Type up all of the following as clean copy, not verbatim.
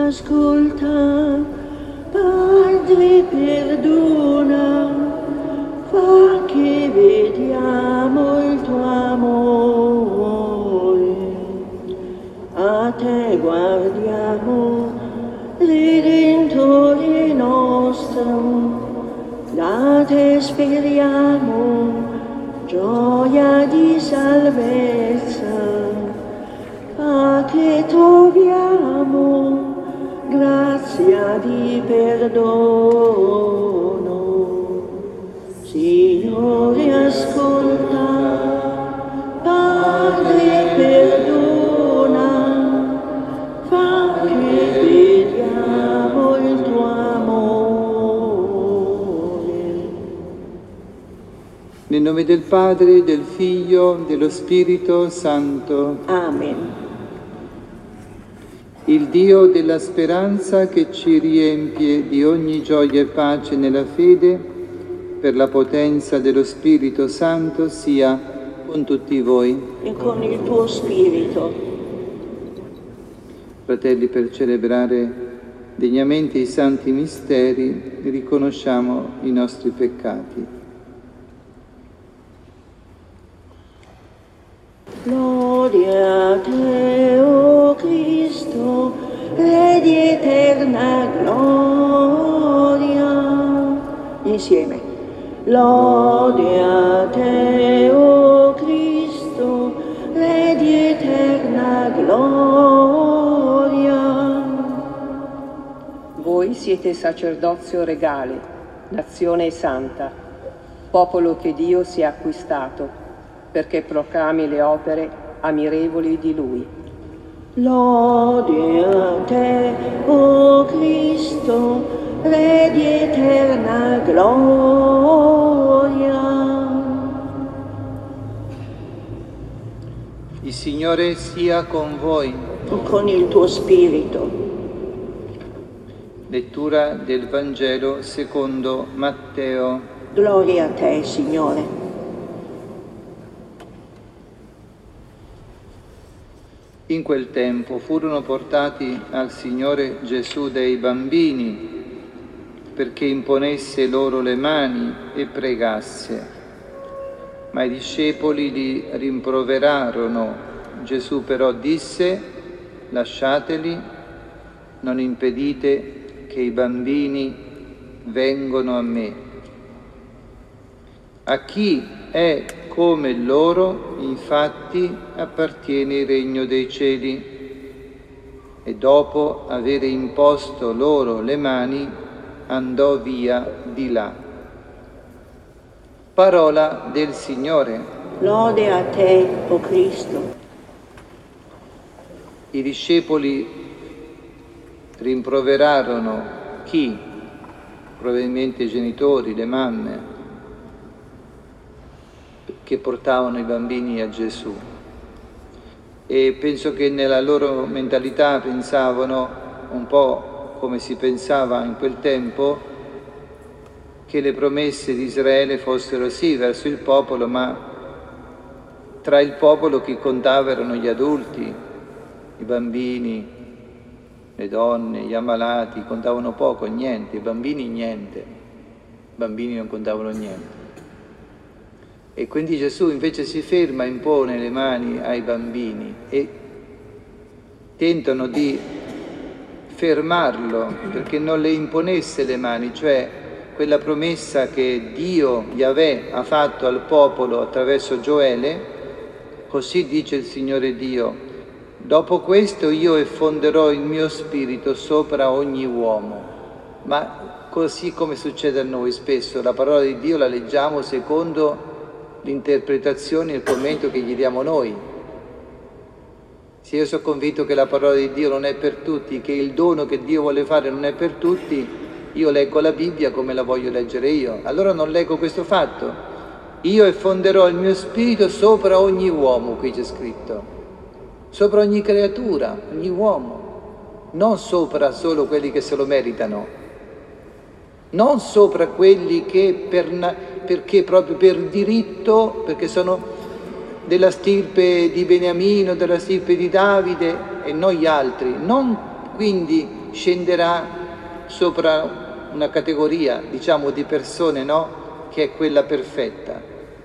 ascolta, Padre perdona, fa che vediamo il tuo amore. A te guardiamo, Redentore nostro, da te speriamo gioia di salvezza. Fa che troviamo grazia di perdono. Signore ascolta, Padre perdona, fa che vediamo il tuo amore. Nel nome del Padre, del Figlio, dello Spirito Santo. Amen. Il Dio della speranza che ci riempie di ogni gioia e pace nella fede, per la potenza dello Spirito Santo, sia con tutti voi. E con il tuo spirito. Fratelli, per celebrare degnamente i santi misteri, riconosciamo i nostri peccati. Gloria a te, o Cristo, Re di eterna gloria. Insieme. Gloria a te, o Cristo, Re di eterna gloria. Voi siete sacerdozio regale, nazione santa, popolo che Dio si è acquistato, perché proclami le opere ammirevoli di Lui. Lode a te, o Cristo, Re di eterna gloria. Il Signore sia con voi. Con il tuo spirito. Lettura del Vangelo secondo Matteo. Gloria a te, Signore. In quel tempo furono portati al Signore Gesù dei bambini perché imponesse loro le mani e pregasse. Ma i discepoli li rimproverarono. Gesù però disse: lasciateli, non impedite che i bambini vengano a me. A chi è come loro, infatti, appartiene il regno dei cieli. E dopo avere imposto loro le mani, andò via di là. Parola del Signore. Lode a te, o Cristo. I discepoli rimproverarono chi? Probabilmente i genitori, le mamme, che portavano i bambini a Gesù. E penso che nella loro mentalità pensavano, un po' come si pensava in quel tempo, che le promesse di Israele fossero sì verso il popolo, ma tra il popolo chi contava erano gli adulti, i bambini, le donne, gli ammalati, contavano poco, niente, i bambini niente, i bambini non contavano niente. E quindi Gesù invece si ferma, impone le mani ai bambini e tentano di fermarlo perché non le imponesse le mani, cioè quella promessa che Dio, Yahweh, ha fatto al popolo attraverso Gioele. Così dice il Signore Dio: dopo questo io effonderò il mio spirito sopra ogni uomo. Ma così come succede a noi spesso, la parola di Dio la leggiamo secondo l'interpretazione e il commento che gli diamo noi. Se io sono convinto che la parola di Dio non è per tutti, che il dono che Dio vuole fare non è per tutti, io leggo la Bibbia come la voglio leggere io. Allora non leggo questo fatto. Io effonderò il mio spirito sopra ogni uomo, qui c'è scritto, sopra ogni creatura, ogni uomo, non sopra solo quelli che se lo meritano, non sopra quelli che perché proprio per diritto, perché sono della stirpe di Beniamino, della stirpe di Davide e non gli altri, non quindi scenderà sopra una categoria, diciamo, di persone, no? Che è quella perfetta.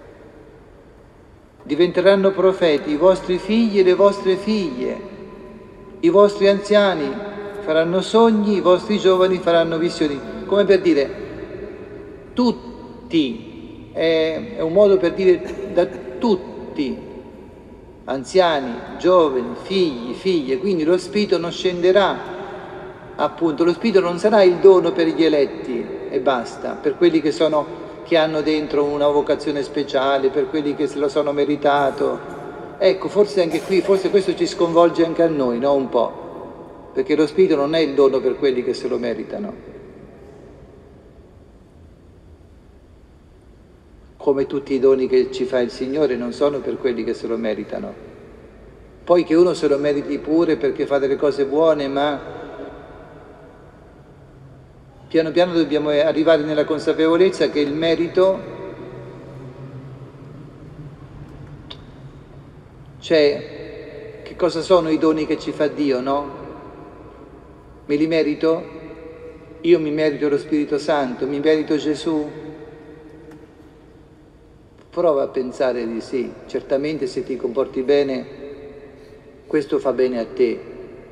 Diventeranno profeti i vostri figli e le vostre figlie, i vostri anziani faranno sogni, i vostri giovani faranno visioni. Come per dire, tutti, è un modo per dire da tutti, anziani, giovani, figli, figlie, quindi lo Spirito non scenderà, appunto, lo Spirito non sarà il dono per gli eletti e basta, per quelli che hanno dentro una vocazione speciale, per quelli che se lo sono meritato. Ecco, forse anche qui, forse questo ci sconvolge anche a noi, no? Un po', perché lo Spirito non è il dono per quelli che se lo meritano. Come tutti i doni che ci fa il Signore non sono per quelli che se lo meritano. Poi che uno se lo meriti pure perché fa delle cose buone, ma piano piano dobbiamo arrivare nella consapevolezza che il merito, cioè, che cosa sono i doni che ci fa Dio, no? Me li merito? Io mi merito lo Spirito Santo, mi merito Gesù? Prova a pensare di sì. Certamente se ti comporti bene, questo fa bene a te.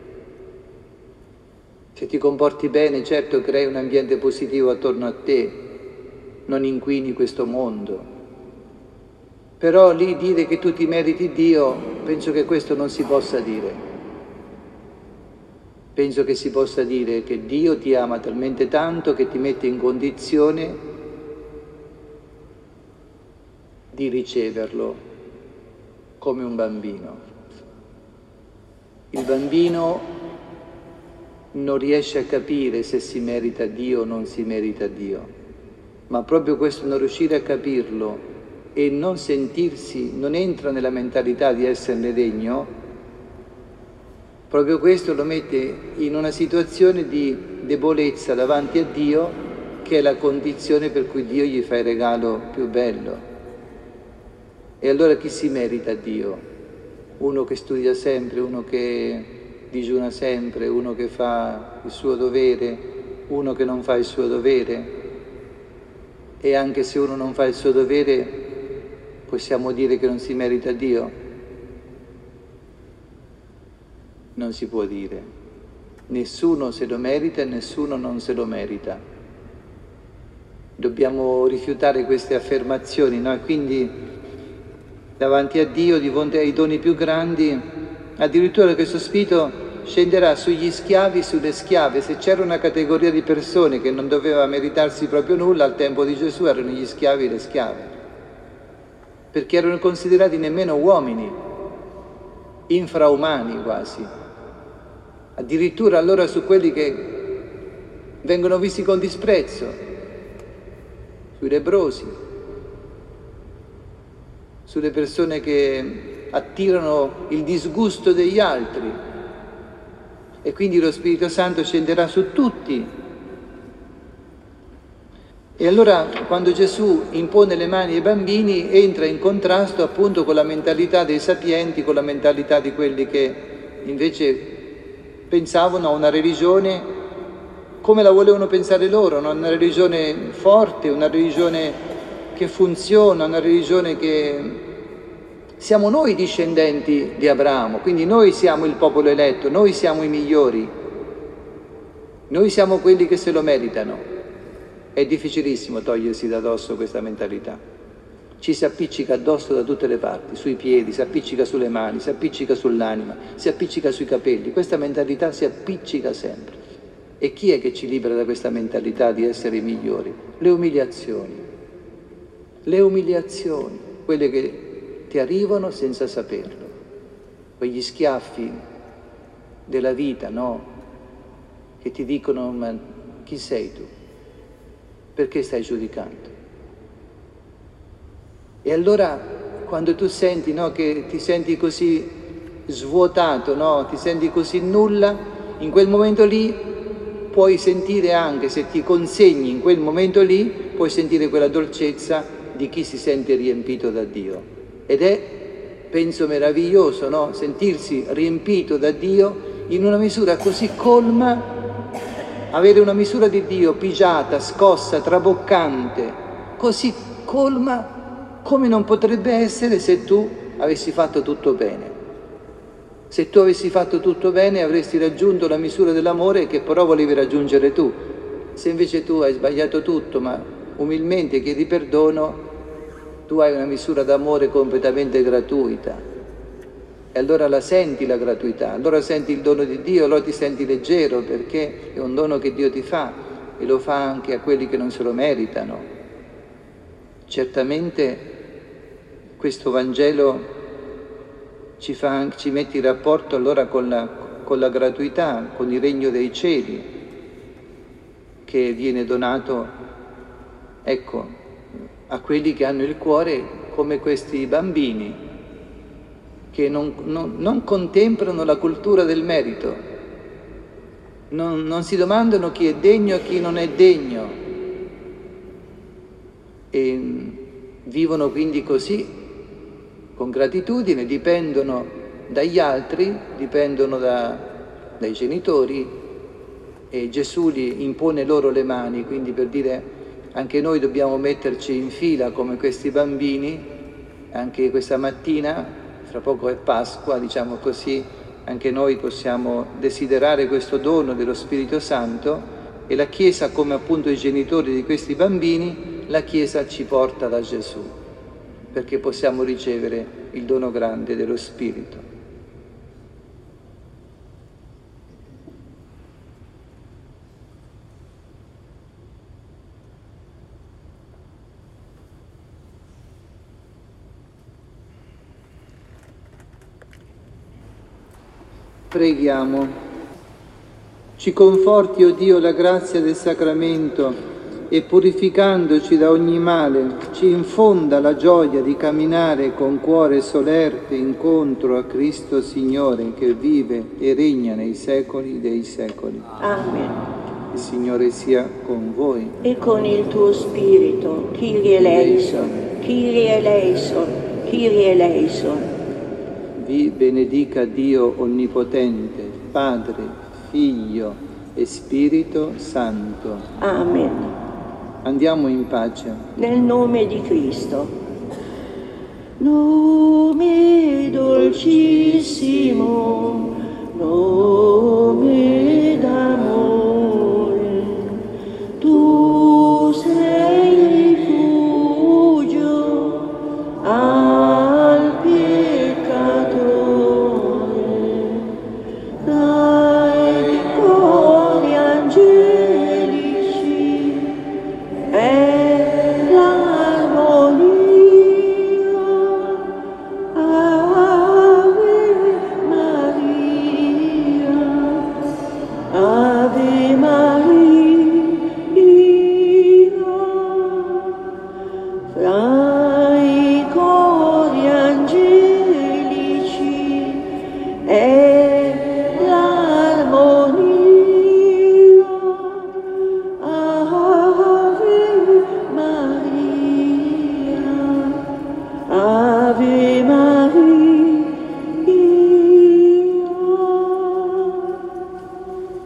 Se ti comporti bene, certo crei un ambiente positivo attorno a te, non inquini questo mondo. Però lì dire che tu ti meriti Dio, penso che questo non si possa dire. Penso che si possa dire che Dio ti ama talmente tanto che ti mette in condizione di riceverlo come un bambino. Il bambino non riesce a capire se si merita Dio o non si merita Dio, ma proprio questo non riuscire a capirlo e non sentirsi, non entra nella mentalità di esserne degno, proprio questo lo mette in una situazione di debolezza davanti a Dio, che è la condizione per cui Dio gli fa il regalo più bello. E allora chi si merita Dio? Uno che studia sempre, uno che digiuna sempre, uno che fa il suo dovere, uno che non fa il suo dovere. E anche se uno non fa il suo dovere, possiamo dire che non si merita Dio? Non si può dire. Nessuno se lo merita e nessuno non se lo merita. Dobbiamo rifiutare queste affermazioni, no? E quindi davanti a Dio, di fronte ai doni più grandi, addirittura questo Spirito scenderà sugli schiavi, sulle schiave. Se c'era una categoria di persone che non doveva meritarsi proprio nulla, al tempo di Gesù erano gli schiavi e le schiave, perché erano considerati nemmeno uomini, infraumani quasi. Addirittura allora su quelli che vengono visti con disprezzo, sui lebbrosi, sulle persone che attirano il disgusto degli altri. E quindi lo Spirito Santo scenderà su tutti. E allora quando Gesù impone le mani ai bambini entra in contrasto appunto con la mentalità dei sapienti, con la mentalità di quelli che invece pensavano a una religione come la volevano pensare loro, no? Una religione forte, una religione che funziona, una religione che siamo noi discendenti di Abramo, quindi noi siamo il popolo eletto, noi siamo i migliori, noi siamo quelli che se lo meritano. È difficilissimo togliersi da addosso questa mentalità. Ci si appiccica addosso da tutte le parti, sui piedi, si appiccica sulle mani, si appiccica sull'anima, si appiccica sui capelli. Questa mentalità si appiccica sempre. E chi è che ci libera da questa mentalità di essere i migliori? Le umiliazioni, quelle che ti arrivano senza saperlo, quegli schiaffi della vita, no? Che ti dicono: ma chi sei tu? Perché stai giudicando? E allora quando tu senti, no, che ti senti così svuotato, no, ti senti così nulla, in quel momento lì puoi sentire, anche se ti consegni in quel momento lì, puoi sentire quella dolcezza di chi si sente riempito da Dio. Ed è, penso, meraviglioso, no? Sentirsi riempito da Dio in una misura così colma avere una misura di Dio pigiata, scossa, traboccante, così colma come non potrebbe essere se tu avessi fatto tutto bene. Se tu avessi fatto tutto bene avresti raggiunto la misura dell'amore che però volevi raggiungere tu. Se invece tu hai sbagliato tutto, ma umilmente chiedi perdono, tu hai una misura d'amore completamente gratuita. E allora la senti la gratuità, allora senti il dono di Dio, allora ti senti leggero perché è un dono che Dio ti fa e lo fa anche a quelli che non se lo meritano. Certamente questo Vangelo ci mette in rapporto allora con la gratuità, con il regno dei cieli che viene donato, ecco, a quelli che hanno il cuore come questi bambini che non contemplano la cultura del merito, non si domandano chi è degno e chi non è degno e vivono quindi così, con gratitudine, dipendono dagli altri, dipendono dai genitori e Gesù gli impone loro le mani, quindi per dire anche noi dobbiamo metterci in fila come questi bambini, anche questa mattina. Fra poco è Pasqua, diciamo così, anche noi possiamo desiderare questo dono dello Spirito Santo e la Chiesa, come appunto i genitori di questi bambini, la Chiesa ci porta da Gesù, perché possiamo ricevere il dono grande dello Spirito. Preghiamo. Ci conforti, o Dio, la grazia del sacramento e purificandoci da ogni male, ci infonda la gioia di camminare con cuore solerte incontro a Cristo Signore che vive e regna nei secoli dei secoli. Amen. Il Signore sia con voi. E con il tuo spirito, Kyrie eleison, Kyrie eleison, Kyrie eleison. Vi benedica Dio Onnipotente, Padre, Figlio e Spirito Santo. Amen. Andiamo in pace. Nel nome di Cristo. Nome dolcissimo, nome d'amore, tu sei rifugio al peccatore, dai cori angelici è l'armonia. Ave Maria, Ave Maria,